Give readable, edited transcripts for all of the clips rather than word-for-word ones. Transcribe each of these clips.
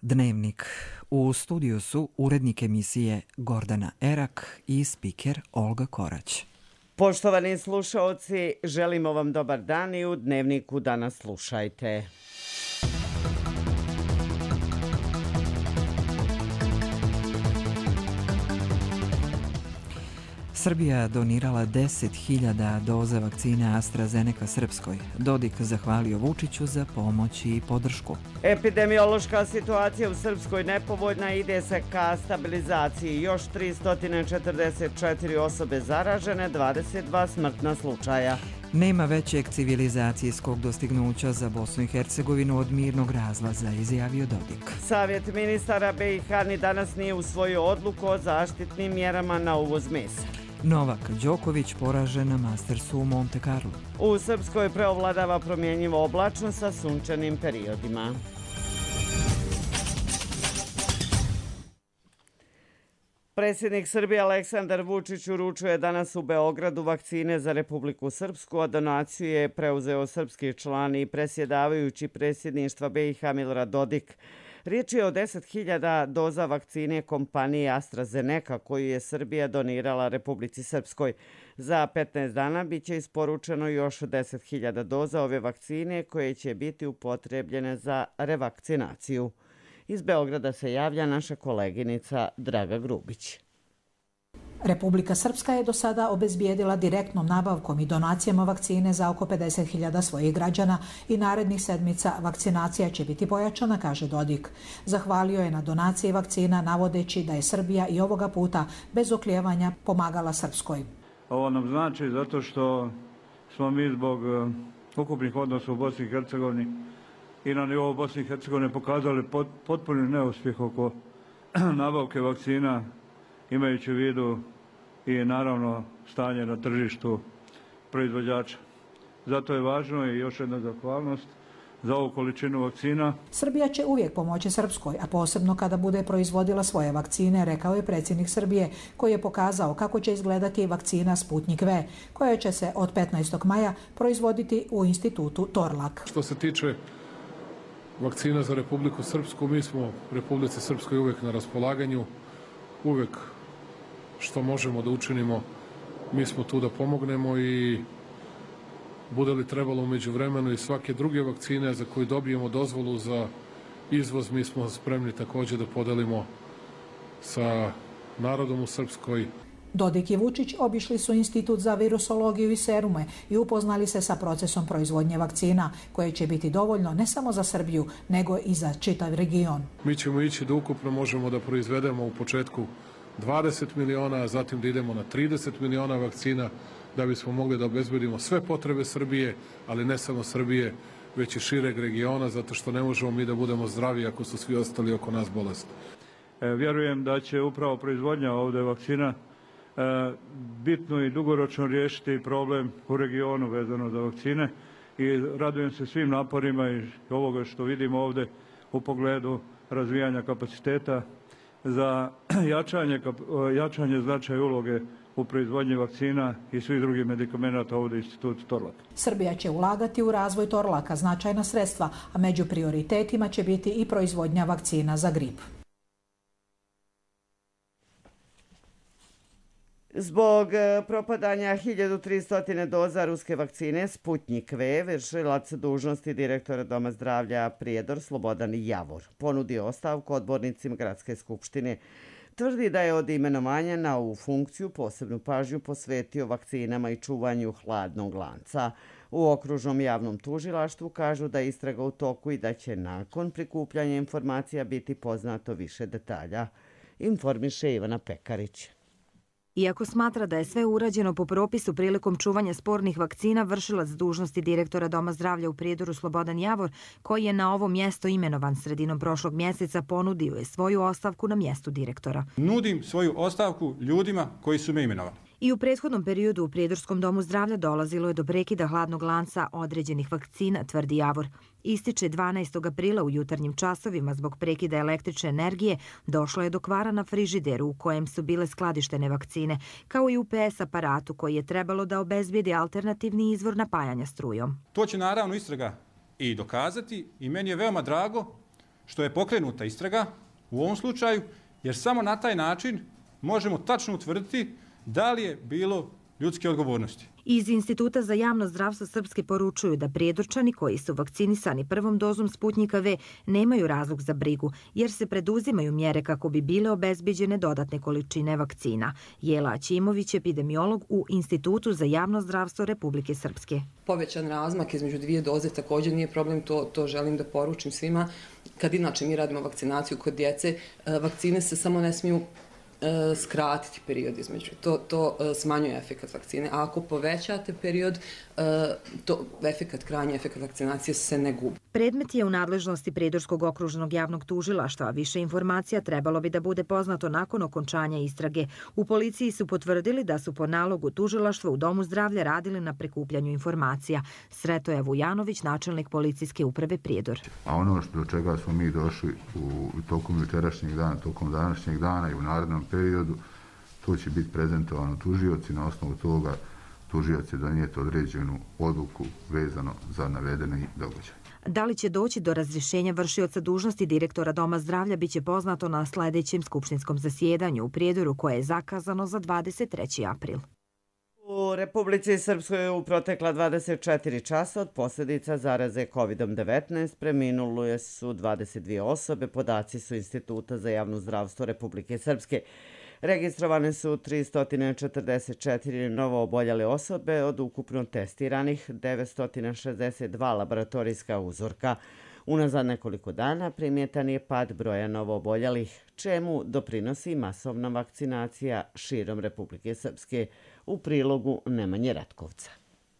Dnevnik. U studiju su urednik emisije Gordana Erak i spiker Olga Korać. Poštovani slušaoci, želimo vam dobar dan i u Dnevniku danas slušajte. Srbija donirala 10.000 doza vakcine AstraZeneca Srpskoj. Dodik zahvalio Vučiću za pomoć i podršku. Epidemiološka situacija u Srpskoj nepovoljna, ide se ka stabilizaciji. Još 344 osobe zaražene, 22 smrtna slučaja. Nema većeg civilizacijskog dostignuća za Bosnu i Hercegovinu od mirnog razlaza, izjavio Dodik. Savjet ministara BiH ni danas nije usvojio odluku o zaštitnim mjerama na uvoz mesa. Novak Đoković poražen na Mastersu u Monte Carlo. U Srpskoj preovladava promjenjivo oblačno sa sunčanim periodima. Predsjednik Srbije Aleksandar Vučić uručuje danas u Beogradu vakcine za Republiku Srpsku, a donaciju je preuzeo srpski član i predsjedavajući predsjedništva BiH Milorad Dodik. Riječ je o 10.000 doza vakcine kompanije AstraZeneca koju je Srbija donirala Republici Srpskoj. Za 15 dana bit će isporučeno još 10.000 doza ove vakcine koje će biti upotrebljene za revakcinaciju. Iz Beograda se javlja naša koleginica Draga Grubić. Republika Srpska je do sada obezbijedila direktnom nabavkom i donacijama vakcine za oko 50.000 svojih građana i narednih sedmica vakcinacija će biti pojačana, kaže Dodik. Zahvalio je na donaciji vakcina navodeći da je Srbija i ovoga puta bez oklijevanja pomagala Srpskoj. Ovo nam znači zato što smo mi zbog ukupnih odnosa u Bosni i Hercegovini i na nivou Bosne i Hercegovine pokazali potpuni neuspjeh oko nabavke vakcina, imajući u vidu i naravno stanje na tržištu proizvođača. Zato je važno i još jedna zahvalnost za ovu količinu vakcina. Srbija će uvijek pomoći Srpskoj, a posebno kada bude proizvodila svoje vakcine, rekao je predsjednik Srbije, koji je pokazao kako će izgledati vakcina Sputnik V, koja će se od 15. maja proizvoditi u institutu Torlak. Što se tiče vakcina za Republiku Srpsku, mi smo Republici Srpskoj uvijek na raspolaganju, uvijek što možemo da učinimo, mi smo tu da pomognemo i bude li trebalo umeđu vremenu i svake druge vakcine za koje dobijemo dozvolu za izvoz, mi smo spremni također da podelimo sa narodom u Srpskoj. Dodik i Vučić obišli su Institut za virusologiju i serume i upoznali se sa procesom proizvodnje vakcina, koje će biti dovoljno ne samo za Srbiju, nego i za čitav region. Mi ćemo ići da ukupno možemo da proizvedemo u početku 20 miliona, a zatim da idemo na 30 miliona vakcina da bismo mogli da obezbedimo sve potrebe Srbije, ali ne samo Srbije, već i šireg regiona, zato što ne možemo mi da budemo zdravi ako su svi ostali oko nas bolesni. Vjerujem da će upravo proizvodnja ovdje vakcina bitno i dugoročno riješiti problem u regionu vezano za vakcine i radujem se svim naporima i ovoga što vidimo ovdje u pogledu razvijanja kapaciteta za jačanje značaja uloge u proizvodnji vakcina i svih drugih medikamenata ovdje u institutu Torlak. Srbija će ulagati u razvoj Torlaka značajna sredstva, a među prioritetima će biti i proizvodnja vakcina za grip. Zbog propadanja 1300 doza ruske vakcine Sputnik V, vršilac dužnosti direktora Doma zdravlja Prijedor Slobodan Javor ponudio ostavku odbornicima Gradske skupštine. Tvrdi da je od imenovanja na ovu funkciju posebnu pažnju posvetio vakcinama i čuvanju hladnog lanca. U okružnom javnom tužilaštvu kažu da je istraga u toku i da će nakon prikupljanja informacija biti poznato više detalja, informiše Ivana Pekarić. Iako smatra da je sve urađeno po propisu prilikom čuvanja spornih vakcina, vršilac dužnosti direktora Doma zdravlja u Prijedoru Slobodan Javor, koji je na ovo mjesto imenovan sredinom prošlog mjeseca, ponudio je svoju ostavku na mjestu direktora. Nudim svoju ostavku ljudima koji su me imenovali. I u prethodnom periodu u Prijedorskom domu zdravlja dolazilo je do prekida hladnog lanca određenih vakcina, tvrdi Javor. Ističe 12. aprila u jutarnjim časovima zbog prekida električne energije došlo je do kvara na frižideru u kojem su bile skladištene vakcine, kao i UPS aparatu koji je trebalo da obezbijedi alternativni izvor napajanja strujom. To će naravno istraga i dokazati i meni je veoma drago što je pokrenuta istraga u ovom slučaju, jer samo na taj način možemo tačno utvrditi da li je bilo ljudske odgovornosti. Iz Instituta za javno zdravstvo Srpske poručuju da Prijedorčani koji su vakcinisani prvom dozom Sputnjika V nemaju razlog za brigu, jer se preduzimaju mjere kako bi bile obezbeđene dodatne količine vakcina. Jela Ćimović, epidemiolog u Institutu za javno zdravstvo Republike Srpske. Povećan razmak između 2 doze također nije problem, to želim da poručim svima. Kad inače mi radimo vakcinaciju kod djece, vakcine se samo ne smiju skratiti period između. To smanjuje efekat vakcine. A ako povećate period, krajnji efekat vakcinacije se ne gubi. Predmet je u nadležnosti Prijedorskog okružnog javnog tužilaštva, a više informacija trebalo bi da bude poznato nakon okončanja istrage. U policiji su potvrdili da su po nalogu tužilaštva u Domu zdravlja radili na prikupljanju informacija. Sretoje Vujanović, načelnik policijske uprave Prijedor. A ono do čega smo mi došli tokom jučerašnjeg dana, tokom današnjeg dana i u narednom periodu, to će biti prezentovano tužioci. Na osnovu toga tužioci donijeti određenu odluku vezano za navedeni događaj. Da li će doći do razrješenja vršioca dužnosti direktora Doma zdravlja biće poznato na sljedećem skupštinskom zasjedanju u Prijedoru koje je zakazano za 23. april. U Republici Srpskoj u protekla 24 časa od posljedica zaraze COVID-19 preminule su 22 osobe, podaci su Instituta za javno zdravstvo Republike Srpske. Registrovane su 344 novo oboljele osobe od ukupno testiranih 962 laboratorijska uzorka. Unazad nekoliko dana primjetan je pad broja novo oboljelih, čemu doprinosi masovna vakcinacija širom Republike Srpske, u prilogu Nemanje Ratkovca.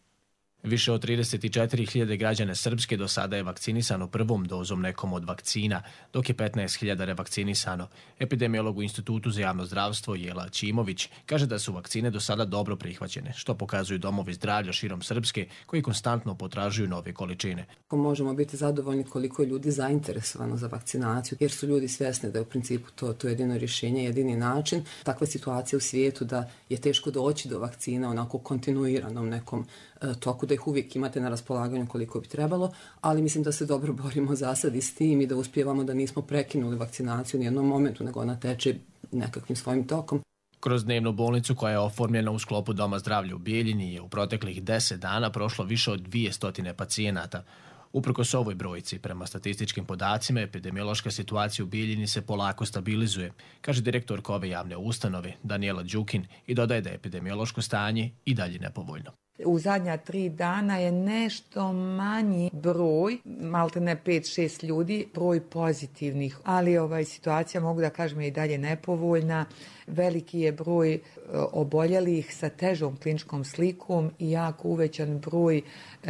Više od 34.000 građana Srpske do sada je vakcinisano prvom dozom nekom od vakcina, dok je 15.000 revakcinisano. Epidemiolog u Institutu za javno zdravstvo Jela Ćimović kaže da su vakcine do sada dobro prihvaćene, što pokazuju domovi zdravlja širom Srpske koji konstantno potražuju nove količine. Možemo biti zadovoljni koliko je ljudi zainteresovano za vakcinaciju, jer su ljudi svjesni da je u principu to jedino rješenje, jedini način. Takva situacija u svijetu da je teško doći do vakcina onako kontinuiranom nekom toku, da ih uvijek imate na raspolaganju koliko bi trebalo, ali mislim da se dobro borimo za sad i s tim i da uspijevamo da nismo prekinuli vakcinaciju u nijednom momentu, nego ona teče nekakvim svojim tokom. Kroz dnevnu bolnicu koja je oformljena u sklopu Doma zdravlja u Bijeljini je u proteklih 10 dana prošlo više od 200 pacijenata. Uprkos ovoj brojci, prema statističkim podacima, epidemiološka situacija u Bijeljini se polako stabilizuje, kaže direktorka ove javne ustanove Danijela Đukin i dodaje da je epidemiološko stanje i dalje nepovoljno. U zadnja 3 dana je nešto manji broj, maltene 5-6 ljudi, broj pozitivnih, ali situacija, mogu da kažem, je i dalje nepovoljna. Veliki je broj oboljelih sa težom kliničkom slikom i jako uvećan broj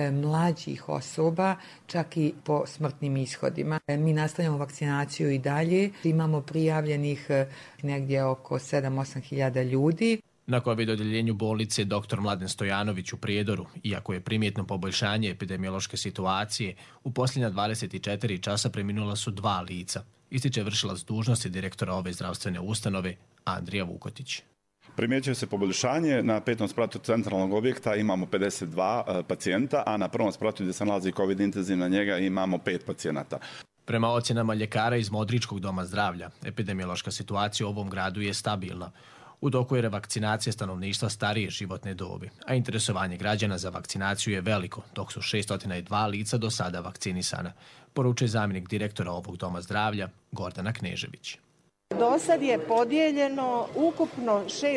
mlađih osoba, čak i po smrtnim ishodima. Mi nastavljamo vakcinaciju i dalje. Imamo prijavljenih negdje oko 7-8 hiljada ljudi. Na COVID odjeljenju bolnice dr. Mladen Stojanović u Prijedoru, iako je primjetno poboljšanje epidemiološke situacije, u posljednja 24 časa preminula su 2 lica, ističe vršilac dužnosti direktora ove zdravstvene ustanove Andrija Vukotić. Primjećuje se poboljšanje. Na 5. spratu centralnog objekta imamo 52 pacijenta, a na 1. spratu gdje se nalazi COVID intenziv na njega imamo 5 pacijenata. Prema ocjenama ljekara iz Modričkog doma zdravlja, epidemiološka situacija u ovom gradu je stabilna. U toku je revakcinacija stanovništva starije životne dobi, a interesovanje građana za vakcinaciju je veliko, dok su 602 lica do sada vakcinisana, poručuje zamjenik direktora ovog doma zdravlja Gordana Knežević. Do sad je podijeljeno ukupno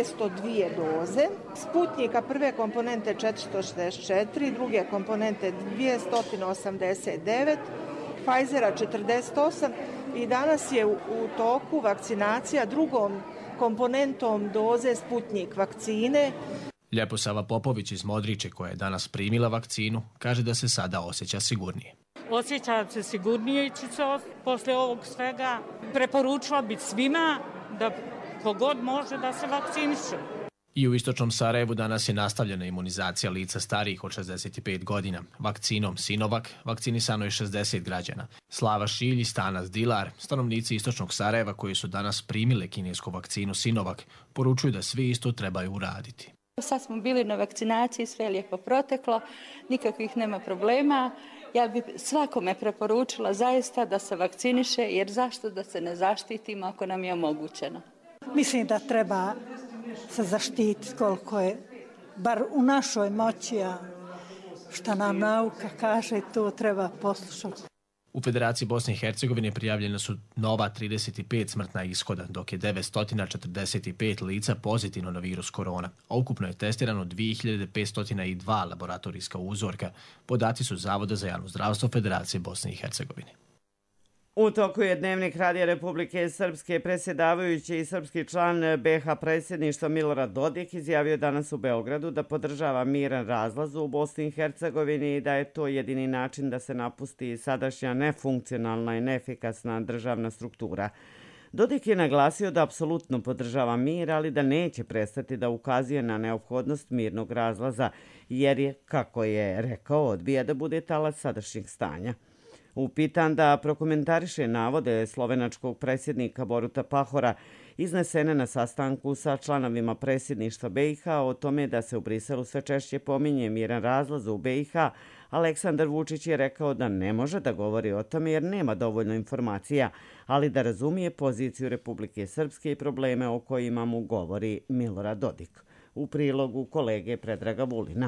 602 doze, Sputnjika prve komponente 464, druge komponente 289, Pfizera 48 i danas je u toku vakcinacija drugom komponentom doze Sputnjik vakcine. Ljeposava Popović iz Modriče, koja je danas primila vakcinu, kaže da se sada osjeća sigurnije. Osjećam se sigurnije i ću se posle ovog svega preporučila biti svima da kogod može da se vakciniše. I u istočnom Sarajevu danas je nastavljena imunizacija lica starijih od 65 godina. Vakcinom Sinovac vakcinisano je 60 građana. Slava Šilj i Stanas Dilar, stanovnici istočnog Sarajeva koji su danas primile kinesku vakcinu Sinovac, poručuju da svi isto trebaju uraditi. Sad smo bili na vakcinaciji, sve je lijepo proteklo, nikakvih nema problema Ja bih svakome preporučila zaista da se vakciniše, jer zašto da se ne zaštitimo ako nam je omogućeno? Mislim da treba se zaštititi koliko je, bar u našoj moći, a šta nam nauka kaže, to treba poslušati. U Federaciji Bosne i Hercegovine prijavljena su nova 35 smrtna ishoda, dok je 945 lica pozitivno na virus korona, a ukupno je testirano 2502 laboratorijska uzorka. Podaci su Zavoda za javno zdravstvo Federacije Bosne i Hercegovine. U toku je Dnevnik Radija Republike Srpske. Predsjedavajući i srpski član BiH predsjedništva Milorad Dodik izjavio danas u Beogradu da podržava miran razlaz u Bosni i Hercegovini i da je to jedini način da se napusti sadašnja nefunkcionalna i neefikasna državna struktura. Dodik je naglasio da apsolutno podržava mir, ali da neće prestati da ukazuje na neophodnost mirnog razlaza, jer je, kako je rekao, odbija da bude talac sadašnjeg stanja. Upitan da prokomentariše navode slovenačkog predsjednika Boruta Pahora iznesene na sastanku sa članovima predsjedništva BiH o tome da se u Briselu sve češće pominje miran razlaz u BiH, Aleksandar Vučić je rekao da ne može da govori o tome jer nema dovoljno informacija, ali da razumije poziciju Republike Srpske i probleme o kojima mu govori Milorad Dodik. U prilogu kolege Predraga Vulina.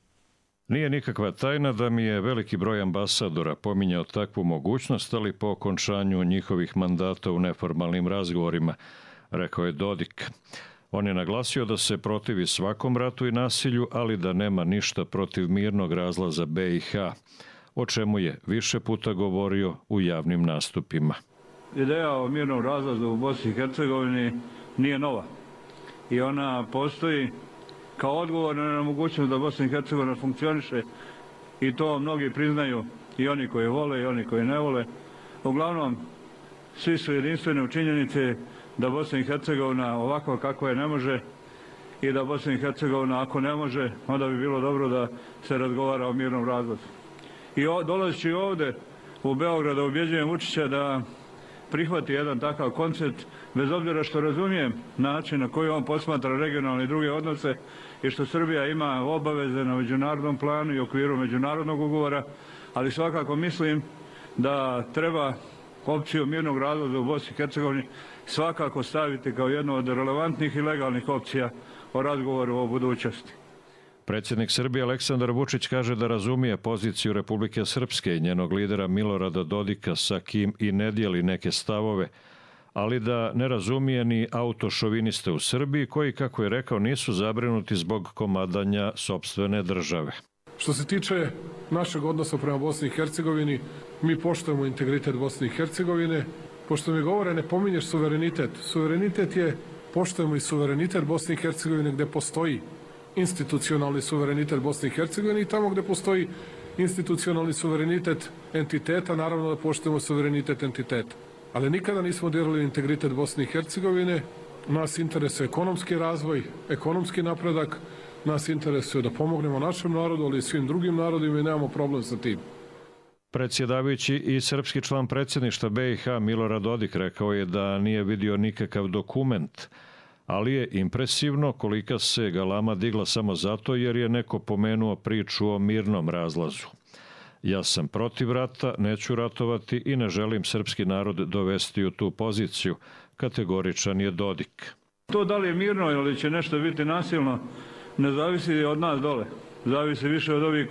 Nije nikakva tajna da mi je veliki broj ambasadora pominjao takvu mogućnost, ali po okončanju njihovih mandata u neformalnim razgovorima, rekao je Dodik. On je naglasio da se protivi svakom ratu i nasilju, ali da nema ništa protiv mirnog razlaza BiH, o čemu je više puta govorio u javnim nastupima. Ideja o mirnom razlazu u Bosni i Hercegovini nije nova i ona postoji kao odgovor na mogućnost da Bosna i Hercegovina funkcioniše i to mnogi priznaju, i oni koji vole i oni koji ne vole. Uglavnom, svi su jedinstveni u činjenici da Bosna i Hercegovina ovako kako je ne može i da Bosna i Hercegovina ako ne može, onda bi bilo dobro da se razgovara o mirnom razlazu. I dolazeći ovde u Beograd da ubjeđujem Vučića da prihvati jedan takav koncept, bez obzira što razumijem način na koji on posmatra regionalne i druge odnose i što Srbija ima obaveze na međunarodnom planu i okviru međunarodnog ugovora, ali svakako mislim da treba opciju mirnog razlaza u Bosni i Hercegovini svakako staviti kao jednu od relevantnih i legalnih opcija o razgovoru o budućnosti. Predsjednik Srbije Aleksandar Vučić kaže da razumije poziciju Republike Srpske i njenog lidera Milorada Dodika sa kim i ne dijeli neke stavove, ali da ne razumije ni autošoviniste u Srbiji koji, kako je rekao, nisu zabrinuti zbog komadanja sopstvene države. Što se tiče našeg odnosa prema Bosni i Hercegovini, mi poštujemo integritet Bosne i Hercegovine. Pošto mi govore ne pominješ suverenitet. Suverenitet je, poštujemo i suverenitet Bosne i Hercegovine gde postoji institucionalni suverenitet Bosne i Hercegovine i tamo gde postoji institucionalni suverenitet entiteta, naravno da poštujemo suverenitet entiteta. Ali nikada nismo dirali integritet Bosne i Hercegovine. Nas interesuje ekonomski razvoj, ekonomski napredak, nas interesuje da pomognemo našem narodu, ali i svim drugim narodima i nemamo problem sa tim. Predsjedavajući i srpski član predsjedništva BiH Milorad Dodik rekao je da nije vidio nikakav dokument, ali je impresivno kolika se galama digla samo zato jer je neko pomenuo priču o mirnom razlazu. Ja sam protiv rata, neću ratovati i ne želim srpski narod dovesti u tu poziciju, kategoričan je Dodik. To da li je mirno ili će nešto biti nasilno, ne zavisi od nas dole. Zavisi više od ovih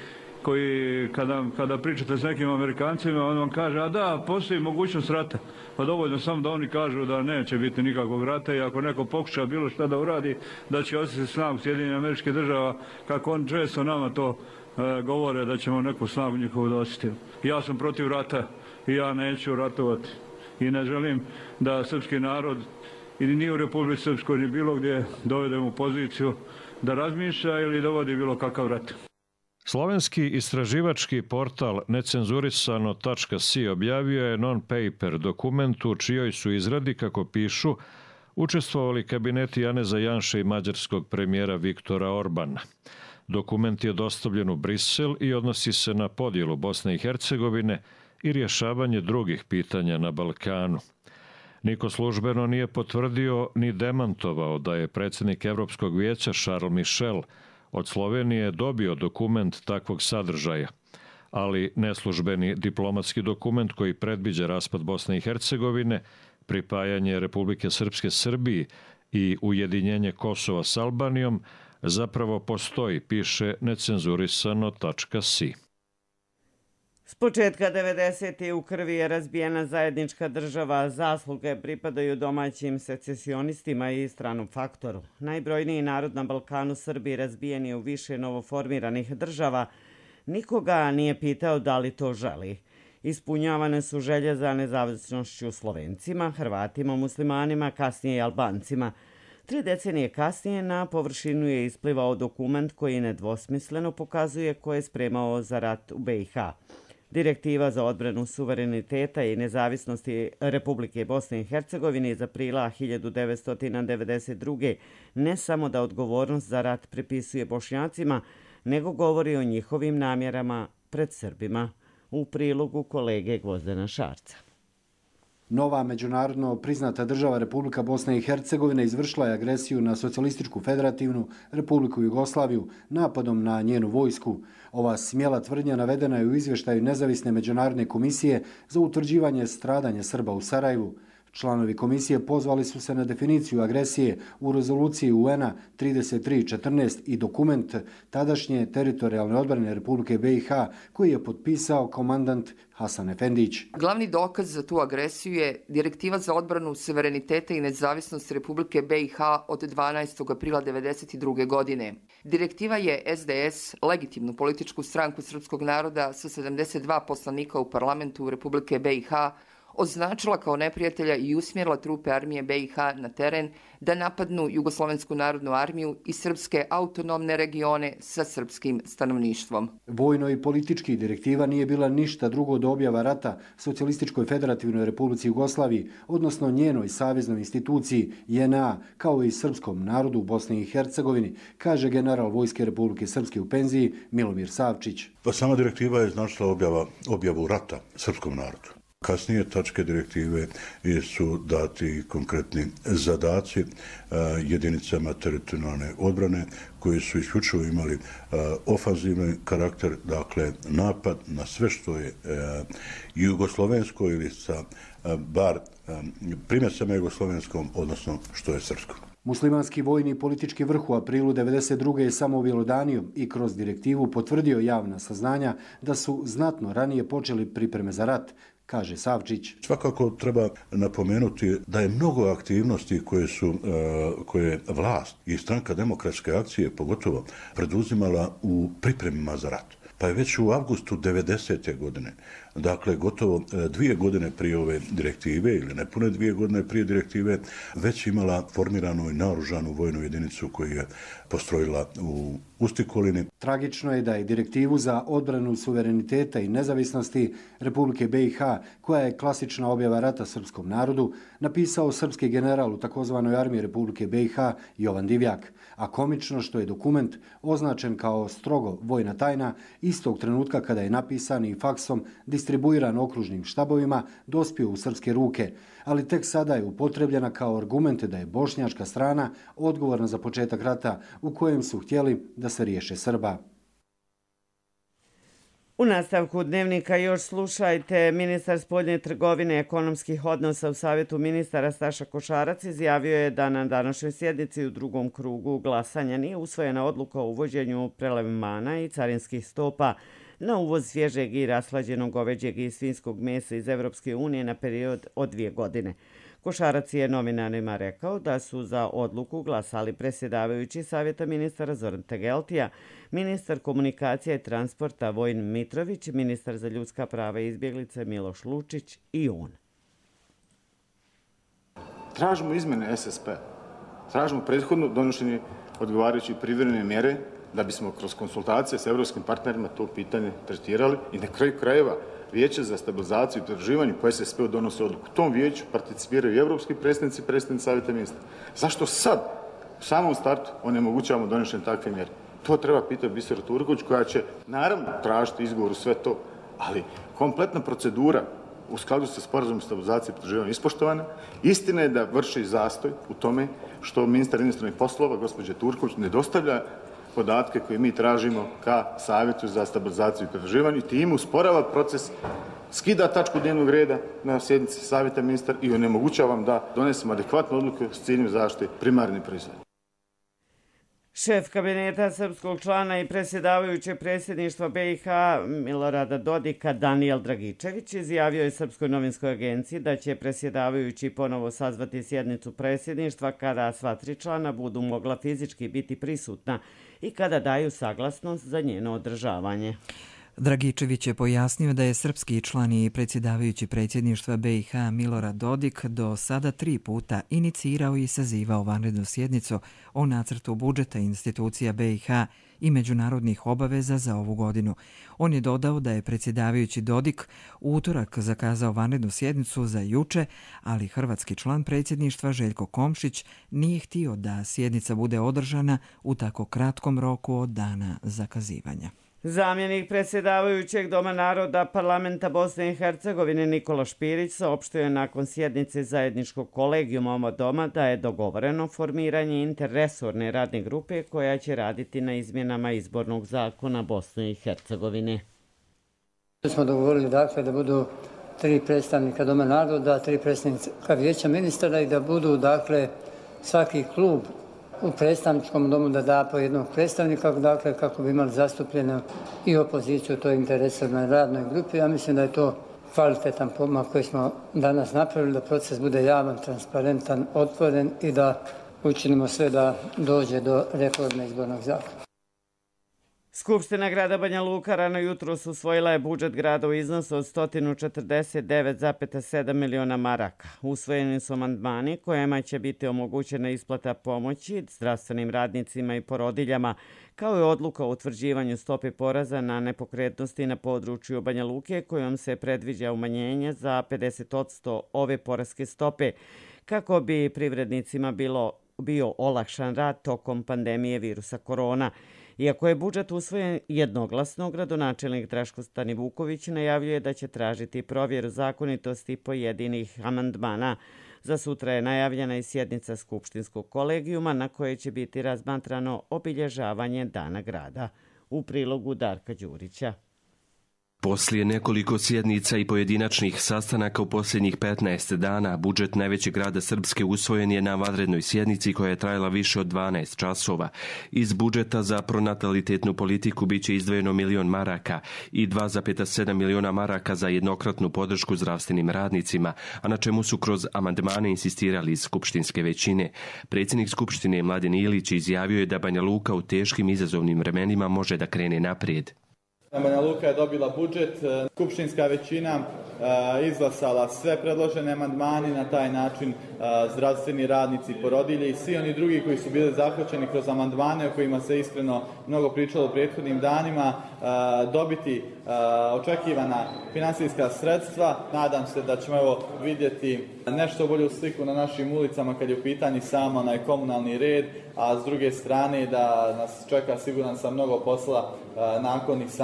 koji kada pričate s nekim Amerikancima, on vam kaže, a da, postoji mogućnost rata. Pa dovoljno samo da oni kažu da neće biti nikakvog rata i ako neko pokuša bilo šta da uradi, da će osjetiti snagu Sjedinjenih Američkih Država, kako on često nama to govore da ćemo neku snagu njihovu da osjetimo. Ja sam protiv rata i ja neću ratovati. I ne želim da srpski narod i ni u Republici Srpskoj ni bilo gdje dovedemo u poziciju da razmišlja ili da vodi bilo kakav rat. Slovenski istraživački portal necenzurisano.si objavio je non-paper dokument u čijoj su izradi, kako pišu, učestvovali kabineti Janeza Janše i mađarskog premijera Viktora Orbana. Dokument je dostavljen u Brisel i odnosi se na podjelu Bosne i Hercegovine i rješavanje drugih pitanja na Balkanu. Niko službeno nije potvrdio ni demantovao da je predsjednik Evropskog vijeća Charles Michel od Slovenije dobio dokument takvog sadržaja, ali neslužbeni diplomatski dokument koji predviđa raspad Bosne i Hercegovine, pripajanje Republike Srpske Srbiji i ujedinjenje Kosova s Albanijom zapravo postoji, piše necenzurisano.si. S početka 90. u krvi je razbijena zajednička država, zasluge pripadaju domaćim secesionistima i stranom faktoru. Najbrojniji narod na Balkanu, Srbi, razbijen je u više novoformiranih država. Nikoga nije pitao da li to želi. Ispunjavane su želje za nezavisnošću Slovencima, Hrvatima, muslimanima, kasnije i Albancima. 3 decenije kasnije na površinu je isplivao dokument koji nedvosmisleno pokazuje ko je spremao za rat u BiH. Direktiva za odbranu suvereniteta i nezavisnosti Republike Bosne i Hercegovine iz aprila 1992. ne samo da odgovornost za rat pripisuje Bošnjacima, nego govori o njihovim namjerama pred Srbima. U prilogu kolege Gvozdena Šarca. Nova međunarodno priznata država Republika Bosne i Hercegovine izvršila je agresiju na Socijalističku federativnu Republiku Jugoslaviju napadom na njenu vojsku. Ova smjela tvrdnja navedena je u izvještaju Nezavisne međunarodne komisije za utvrđivanje stradanja Srba u Sarajevu. Članovi komisije pozvali su se na definiciju agresije u rezoluciji UN-a 3314 i dokument tadašnje teritorijalne odbrane Republike BiH koji je potpisao komandant Hasan Efendić. Glavni dokaz za tu agresiju je Direktiva za odbranu suvereniteta i nezavisnosti Republike BiH od 12. aprila 1992. godine. Direktiva je SDS, legitimnu političku stranku srpskog naroda sa 72 poslanika u parlamentu Republike BiH, označila kao neprijatelja i usmjerila trupe armije BiH na teren da napadnu Jugoslovensku narodnu armiju i srpske autonomne regione sa srpskim stanovništvom. Vojno i politički direktiva nije bila ništa drugo od objava rata Socijalističkoj federativnoj Republici Jugoslaviji, odnosno njenoj saveznoj instituciji JNA, kao i srpskom narodu u Bosni i Hercegovini, kaže general Vojske Republike Srpske u penziji Milomir Savčić. Pa sama direktiva je značila objavu rata srpskom narodu. Kasnije tačke direktive su dati konkretni zadaci jedinicama teritorijalne odbrane koji su isključivo imali ofanzivni karakter, dakle napad na sve što je jugoslovensko ili sa bar primjesama jugoslovenskom, odnosno što je srpsko. Muslimanski vojni i politički vrh u aprilu 1992. je samo objelodanio i kroz direktivu potvrdio javna saznanja da su znatno ranije počeli pripreme za rat, kaže Savčić. Svakako treba napomenuti da je mnogo aktivnosti koje je vlast i stranka demokratske akcije pogotovo preduzimala u pripremima za rat. Pa je već u avgustu 90. godine, dakle gotovo 2 godine prije ove direktive ili nepune 2 godine prije direktive, već imala formiranu i naoružanu vojnu jedinicu koju je postrojila u Ustikolini. Tragično je da je direktivu za odbranu suvereniteta i nezavisnosti Republike BiH, koja je klasična objava rata srpskom narodu, napisao srpski general u takozvanoj armiji Republike BiH Jovan Divjak, a komično što je dokument označen kao strogo vojna tajna istog trenutka kada je napisan i faksom distribuiran okružnim štabovima dospio u srpske ruke, ali tek sada je upotrebljena kao argument da je bošnjačka strana odgovorna za početak rata u kojem su htjeli da se riješe Srba. U nastavku dnevnika još slušajte. Ministar spoljne trgovine i ekonomskih odnosa u Savjetu ministara Staša Košarac izjavio je da na današnjoj sjednici u drugom krugu glasanja nije usvojena odluka o uvođenju prelevmana i carinskih stopa na uvoz svježeg i raslađenog goveđeg i svinjskog mesa iz Evropske unije na period od 2 godine. Košarac je novinarima rekao da su za odluku glasali predsjedavajući Savjeta ministara Zoran Tegeltija, ministar komunikacija i transporta Vojin Mitrović, ministar za ljudska prava i izbjeglice Miloš Lučić i on. Tražimo izmjene SSP. Tražimo prethodno donošenje odgovarajuće privremene mjere da bismo kroz konsultacije s evropskim partnerima to pitanje tretirali i na kraju krajeva Vijeće za stabilizaciju i pridruživanje po SSP-u donose odluku. U tom vijeću participiraju i evropski predstavnici i predstavnici Savjeta ministra. Zašto sad, u samom startu, onemogućavamo donošenje takve mjere? To treba pitati Bisera Turković, koja će naravno tražiti izgovor u sve to, ali kompletna procedura u skladu sa sporazumom stabilizacije i pridruživanja ispoštovana. Istina je da vrši zastoj u tome što ministar inostranih poslova, gospođa Turković, ne dostavlja podatke koje mi tražimo ka Savjetu za stabilizaciju i pridruživanje i time usporava proces, skida tačku dnevnog reda na sjednici Savjeta ministara i onemogućava vam da donesemo adekvatnu odluku s ciljem zaštite primarne proizvodnje. Šef kabineta srpskog člana i predsjedavajućeg predsjedništva BiH Milorada Dodika Danijel Dragičević izjavio je Srpskoj novinskoj agenciji da će predsjedavajući ponovo sazvati sjednicu predsjedništva kada sva 3 člana budu mogla fizički biti prisutna i kada daju saglasnost za njeno održavanje. Dragičević je pojasnio da je srpski član i predsjedavajući predsjedništva BiH Milorad Dodik do sada 3 puta inicirao i sazivao vanrednu sjednicu o nacrtu budžeta institucija BiH i međunarodnih obaveza za ovu godinu. On je dodao da je predsjedavajući Dodik u utorak zakazao vanrednu sjednicu za juče, ali hrvatski član predsjedništva Željko Komšić nije htio da sjednica bude održana u tako kratkom roku od dana zakazivanja. Zamjenik predsjedavajućeg Doma naroda Parlamenta Bosne i Hercegovine Nikola Špirić saopštio je nakon sjednice zajedničkog kolegijuma oba doma da je dogovoreno formiranje interresorne radne grupe koja će raditi na izmjenama izbornog zakona Bosne i Hercegovine. Smo dogovorili dakle da budu 3 predstavnika Doma naroda, 3 predstavnika vijeća ministara i da budu dakle svaki klub u predstavničkom domu da da po jednog predstavnika, dakle kako bi imali zastupljenu i opoziciju u toj interesornoj radnoj grupi. Ja mislim da je to kvalitetan pomak koji smo danas napravili, da proces bude javan, transparentan, otvoren i da učinimo sve da dođe do reforme izbornog zakona. Skupština grada Banja Luka rano jutros usvojila je budžet grada u iznosu od 149,7 miliona maraka. Usvojeni su amandmani kojima će biti omogućena isplata pomoći zdravstvenim radnicima i porodiljama, kao i odluka o utvrđivanju stope poreza na nepokretnosti na području Banja Luke, kojom se predviđa umanjenje za 50% ove poreske stope, kako bi privrednicima bio olakšan rad tokom pandemije virusa korona. Iako je budžet usvojen jednoglasno, gradonačelnik Draško Stanivuković najavljuje da će tražiti provjeru zakonitosti pojedinih amandmana. Za sutra je najavljena i sjednica skupštinskog kolegijuma na kojoj će biti razmatrano obilježavanje Dana grada. U prilogu Darka Đurića. Poslije nekoliko sjednica i pojedinačnih sastanaka u posljednjih 15 dana, budžet najvećeg grada Srpske usvojen je na vanrednoj sjednici koja je trajala više od 12 časova. Iz budžeta za pronatalitetnu politiku biće izdvojeno 1 milion maraka i 2,7 miliona maraka za jednokratnu podršku zdravstvenim radnicima, a na čemu su kroz amandmane insistirali iz skupštinske većine. Predsjednik Skupštine Mladen Ilić izjavio je da Banja Luka u teškim izazovnim vremenima može da krene naprijed. Banja Luka je dobila budžet, skupštinska većina izglasala sve predložene amandmane, na taj način zdravstveni radnici, porodilje i svi oni drugi koji su bili zahvaćeni kroz amandmane o kojima se iskreno mnogo pričalo u prethodnim danima, dobiti očekivana finansijska sredstva. Nadam se da ćemo vidjeti nešto bolju sliku na našim ulicama kad je u pitanju samo onaj komunalni red, a s druge strane da nas čeka, siguran sam, mnogo posla nakon i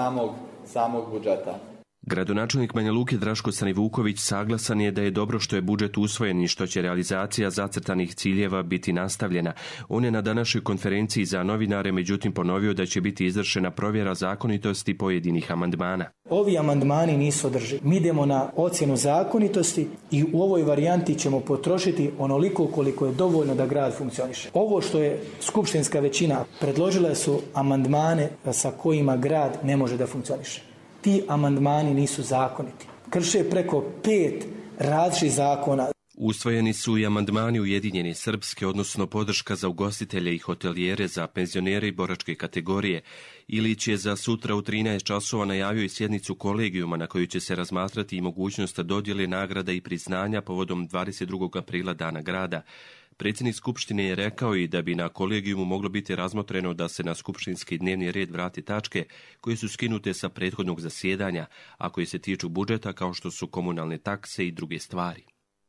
samog budžeta. Gradonačelnik Banja Luke Draško Stanivuković saglasan je da je dobro što je budžet usvojen i što će realizacija zacrtanih ciljeva biti nastavljena. On je na današnjoj konferenciji za novinare međutim ponovio da će biti izvršena provjera zakonitosti pojedinih amandmana. Ovi amandmani nisu održivi. Mi idemo na ocjenu zakonitosti i u ovoj varijanti ćemo potrošiti onoliko koliko je dovoljno da grad funkcioniše. Ovo što je skupštinska većina predložila su amandmane sa kojima grad ne može da funkcioniše. Ti amandmani nisu zakoniti. Krše preko 5 različitih zakona. Usvojeni su i amandmani Ujedinjene Srpske, odnosno podrška za ugostitelje i hotelijere, za penzionere i boračke kategorije. Ilić je za sutra u 13 časova najavio i sjednicu kolegijuma na kojoj će se razmatrati i mogućnost dodjele nagrada i priznanja povodom 22. aprila Dana grada. Predsjednik Skupštine je rekao i da bi na kolegijumu moglo biti razmotreno da se na skupštinski dnevni red vrati tačke koje su skinute sa prethodnog zasjedanja, a koje se tiču budžeta kao što su komunalne takse i druge stvari.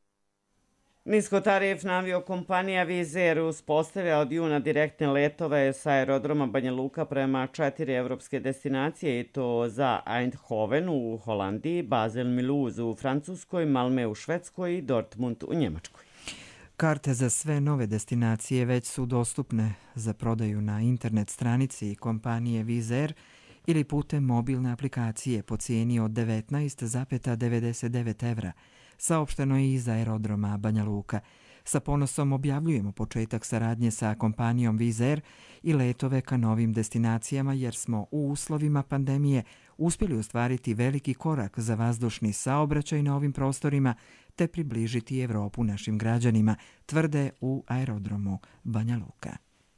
Niskotarifna aviokompanija Wizz Air uspostavlja od juna direktne letove sa aerodroma Banja Luka prema 4 evropske destinacije i to za Eindhoven u Holandiji, Basel Mulhouse u Francuskoj, Malmö u Švedskoj i Dortmund u Njemačkoj. Karte za sve nove destinacije već su dostupne za prodaju na internet stranici kompanije Wizz Air ili putem mobilne aplikacije po cijeni od 19,99 evra, saopšteno je iz aerodroma Banja Luka. Sa ponosom objavljujemo početak saradnje sa kompanijom Wizz Air i letove ka novim destinacijama jer smo u uslovima pandemije uspjeli ostvariti veliki korak za vazdušni saobraćaj na ovim prostorima te približiti Evropu našim građanima, tvrde u aerodromu Banja Luka.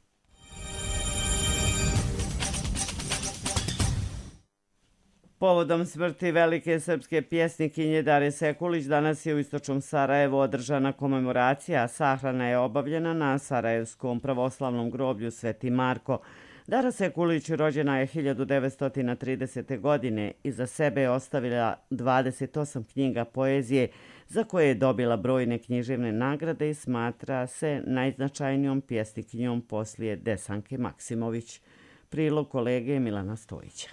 Povodom smrti velike srpske pjesnikinje Dare Sekulić danas je u istočnom Sarajevu održana komemoracija, a sahrana je obavljena na Sarajevskom pravoslavnom groblju Sveti Marko. Dara Sekulić rođena je 1930. godine. Iza sebe je ostavila 28 knjiga poezije za koje je dobila brojne književne nagrade i smatra se najznačajnijom pjesnikinjom poslije Desanke Maksimović. Prilog kolege Milana Stojića.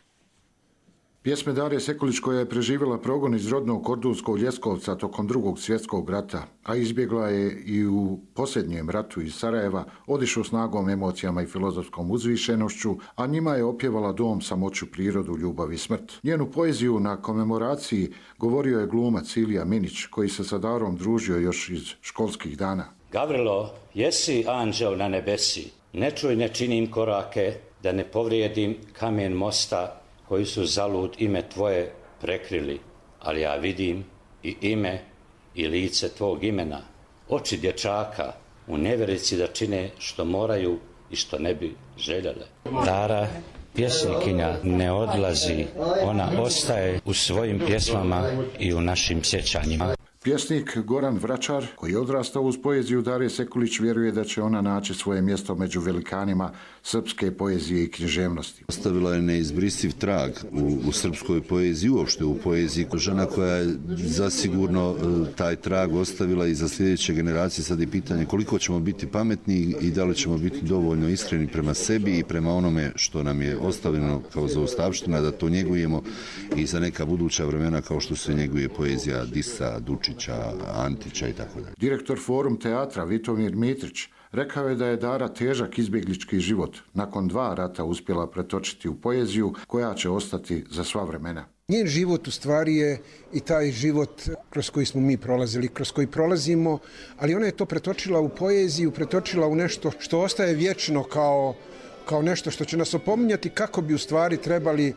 Pjesme Dare Sekulić, koja je preživjela progon iz rodnog Kordunskog Ljeskovca tokom Drugog svjetskog rata, a izbjegla je i u posljednjem ratu iz Sarajeva, odišu snagom, emocijama i filozofskom uzvišenošću, a njima je opjevala dom, samoću, prirodu, ljubav i smrt. Njenu poeziju na komemoraciji govorio je glumac Ilija Minić, koji se sa Darom družio još iz školskih dana. Gavrilo, jesi anđeo na nebesi, ne čuj, ne činim korake, da ne povrijedim kamen mosta koji su zalud ime tvoje prekrili, ali ja vidim i ime i lice tvog imena, oči dječaka u nevjerici da čine što moraju i što ne bi željele. Dara, pjesnikinja, ne odlazi, ona ostaje u svojim pjesmama i u našim sjećanjima. Pjesnik Goran Vračar, koji je odrastao uz poeziju Dare Sekulić, vjeruje da će ona naći svoje mjesto među velikanima srpske poezije i književnosti. Ostavila je neizbrisiv trag u srpskoj poeziji, uopšte u poeziji. Žena koja je zasigurno taj trag ostavila i za sljedeće generacije. Sad je pitanje koliko ćemo biti pametni i da li ćemo biti dovoljno iskreni prema sebi i prema onome što nam je ostavljeno kao zaostavština, da to njegujemo i za neka buduća vremena kao što se njeguje poezija Disa, Dučića, Antića i tako dalje. Direktor Forum teatra Vitomir Mitrić rekao je da je Dara težak izbjeglički život nakon 2 rata uspjela pretočiti u poeziju koja će ostati za sva vremena. Njen život u stvari je i taj život kroz koji smo mi prolazili, kroz koji prolazimo, ali ona je to pretočila u poeziju, pretočila u nešto što ostaje vječno kao nešto što će nas opominjati kako bi u stvari trebali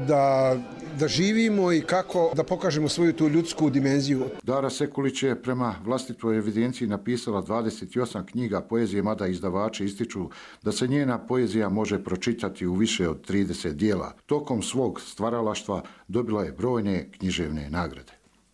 da živimo i kako da pokažemo svoju tu ljudsku dimenziju. Dara Sekulić je prema vlastitoj evidenciji napisala 28 knjiga poezije, mada izdavači ističu da se njena poezija može pročitati u više od 30 dijela. Tokom svog stvaralaštva dobila je brojne književne nagrade.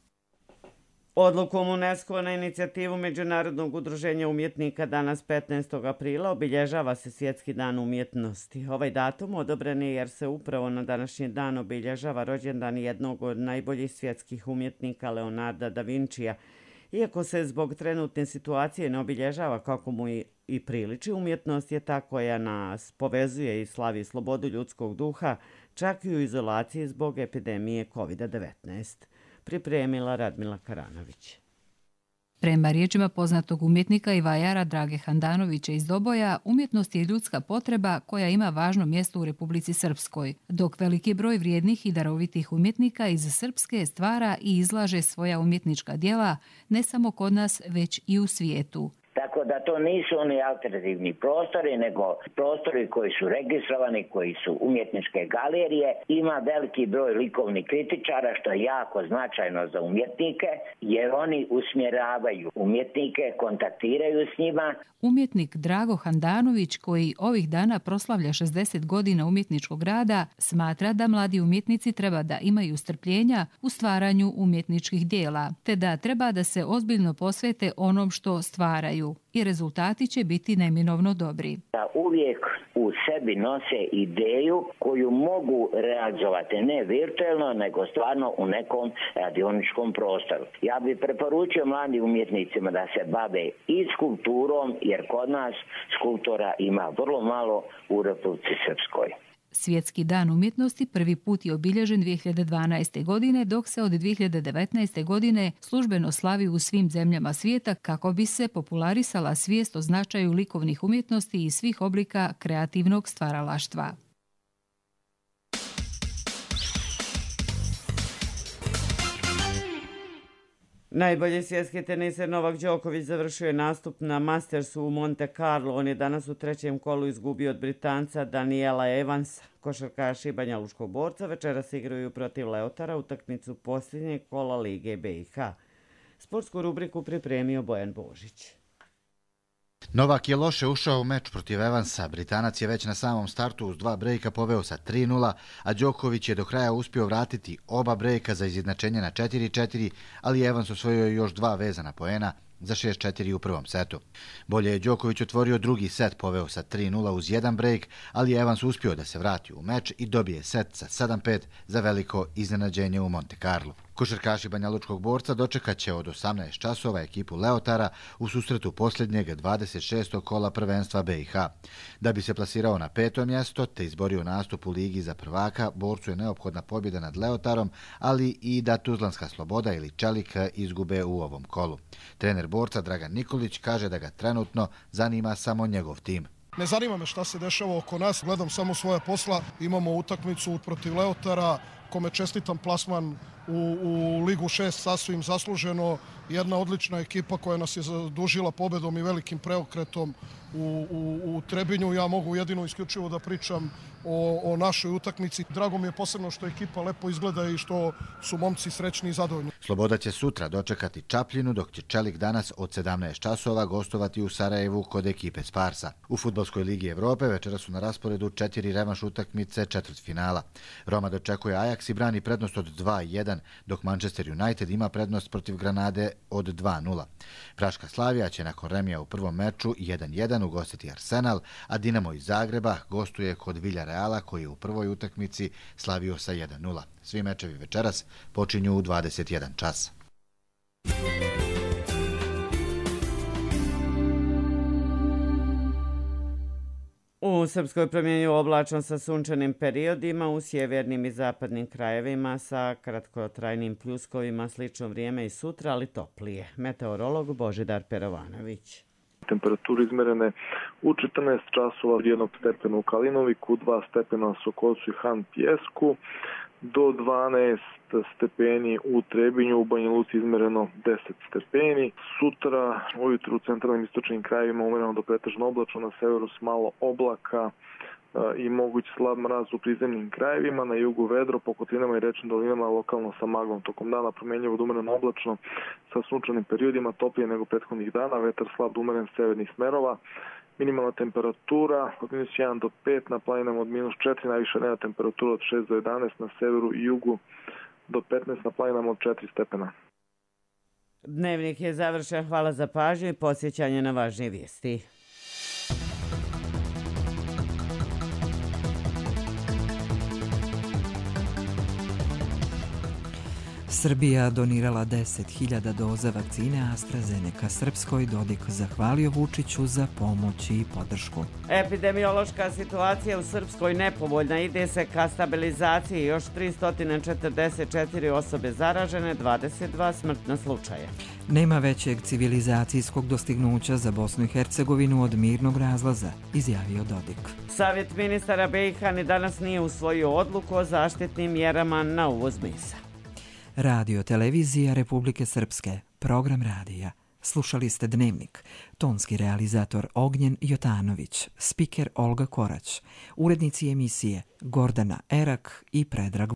Odlukom UNESCO na inicijativu Međunarodnog udruženja umjetnika danas 15. aprila obilježava se Svjetski dan umjetnosti. Ovaj datum odobren je jer se upravo na današnji dan obilježava rođendan jednog od najboljih svjetskih umjetnika Leonarda da Vincija. Iako se zbog trenutne situacije ne obilježava kako mu i priliči, umjetnost je ta koja nas povezuje i slavi slobodu ljudskog duha, čak i u izolaciji zbog epidemije COVID-19. Pripremila Radmila Karanović. Prema riječima poznatog umjetnika i vajara Drage Handanovića iz Doboja, umjetnost je ljudska potreba koja ima važno mjesto u Republici Srpskoj, dok veliki broj vrijednih i darovitih umjetnika iz Srpske stvara i izlaže svoja umjetnička djela ne samo kod nas, već i u svijetu. Tako da to nisu oni alternativni prostori, nego prostori koji su registrovani, koji su umjetničke galerije. Ima veliki broj likovnih kritičara, što je jako značajno za umjetnike, jer oni usmjeravaju umjetnike, kontaktiraju s njima. Umjetnik Drago Handanović, koji ovih dana proslavlja 60 godina umjetničkog rada, smatra da mladi umjetnici treba da imaju strpljenja u stvaranju umjetničkih dijela, te da treba da se ozbiljno posvete onom što stvaraju i rezultati će biti neminovno dobri. Da uvijek u sebi nose ideju koju mogu realizovati ne virtualno, nego stvarno u nekom radioničkom prostoru. Ja bih preporučio mladim umjetnicima da se bave i skulpturom, jer kod nas skulptora ima vrlo malo u Republici Srpskoj. Svjetski dan umjetnosti prvi put je obilježen 2012. godine, dok se od 2019. godine službeno slavi u svim zemljama svijeta kako bi se popularisala svijest o značaju likovnih umjetnosti i svih oblika kreativnog stvaralaštva. Najbolji svjetski teniser Novak Đoković završio je nastup na Mastersu u Monte Carlo. On je danas u trećem kolu izgubio od Britanca Daniela Evansa. Košarkaši Banjalučkog Borca večeras igraju protiv Leotara utakmicu posljednjeg kola Lige BiH. Sportsku rubriku pripremio Bojan Božić. Novak je loše ušao u meč protiv Evansa. Britanac je već na samom startu uz 2 brejka poveo sa 3-0, a Đoković je do kraja uspio vratiti oba brejka za izjednačenje na 4-4, ali Evans osvojio još 2 vezana poena za 6-4 u prvom setu. Bolje je Đoković otvorio drugi set, poveo sa 3-0 uz 1 brejk, ali Evans uspio da se vrati u meč i dobije set sa 7-5 za veliko iznenađenje u Monte Carlo. Košarkaši Banjalučkog Borca dočekaće od 18 časova ekipu Leotara u susretu posljednjeg 26. kola prvenstva BiH. Da bi se plasirao na 5. mjesto te izborio nastup u Ligi za prvaka, Borcu je neophodna pobjeda nad Leotarom, ali i da Tuzlanska Sloboda ili Čelik izgube u ovom kolu. Trener Borca Dragan Nikolić kaže da ga trenutno zanima samo njegov tim. Ne zanima me šta se dešava oko nas, gledam samo svoje posla. Imamo utakmicu protiv Leotara, kome čestitam plasman u Ligu 6 sasvim zasluženo. Jedna odlična ekipa koja nas je zadužila pobedom i velikim preokretom u Trebinju. Ja mogu jedino isključivo da pričam o našoj utakmici. Drago mi je posebno što ekipa lepo izgleda i što su momci srećni i zadovoljni. Sloboda će sutra dočekati Čapljinu, dok će Čelik danas od 17 časova gostovati u Sarajevu kod ekipe Sparsa. U Fudbalskoj ligi Evrope večera su na rasporedu 4 revanš utakmice četvrtfinala. Roma dočekuje Ajax i brani prednost od 2-1, dok Manchester United ima prednost protiv Granade od 2-0. Praška Slavija će nakon remija u prvom meču 1-1 ugostiti Arsenal, a Dinamo iz Zagreba gostuje kod Villarreala koji je u prvoj utakmici slavio sa 1-0. Svi mečevi večeras počinju u 21 čas. U Srpskoj promjenju oblačno sa sunčanim periodima, u sjevernim i zapadnim krajevima sa kratkotrajnim pljuskovima, slično vrijeme i sutra, ali toplije. Meteorolog Božidar Perovanović. Temperature izmerene u 14 časova 1 stepena u Kalinoviku, 2 stepena u Sokolcu i Han Pjesku, do 12 stepeni u Trebinju, u Banja Luci izmereno 10 stepeni. Sutra ujutru u centralnim istočnim krajevima umereno do pretežno oblačno, na severu s malo oblaka i mogući slab mraz u prizemnim krajevima, na jugu vedro, po kotlinama i rečnim dolinama lokalno sa maglom. Tokom dana promjenjivo do umereno oblačno sa sunčanim periodima, toplije nego prethodnih dana, vetar slab umeren s severnih smerova. Minimalna temperatura od -1 do 5, na planinama od -4, najviša dnevna temperatura od 6 do 11, na severu i jugu do 15, na planinama od 4 stepena. Dnevnik je završen, hvala za pažnju i podsjećanje na važnije vijesti. Srbija donirala 10.000 doza vakcine AstraZeneca Srpskoj. Dodik zahvalio Vučiću za pomoć i podršku. Epidemiološka situacija u Srpskoj nepovoljna, ide se ka stabilizaciji, još 344 osobe zaražene, 22 smrtna slučaja. Nema većeg civilizacijskog dostignuća za Bosnu i Hercegovinu od mirnog razlaza, izjavio Dodik. Savjet ministara BiH ni danas nije usvojio odluku o zaštitnim mjerama na uvoz mesa. Radio televizija Republike Srpske, program radija. Slušali ste Dnevnik. Tonski realizator Ognjen Jotanović, spiker Olga Korać, urednici emisije Gordana Erak i Predrag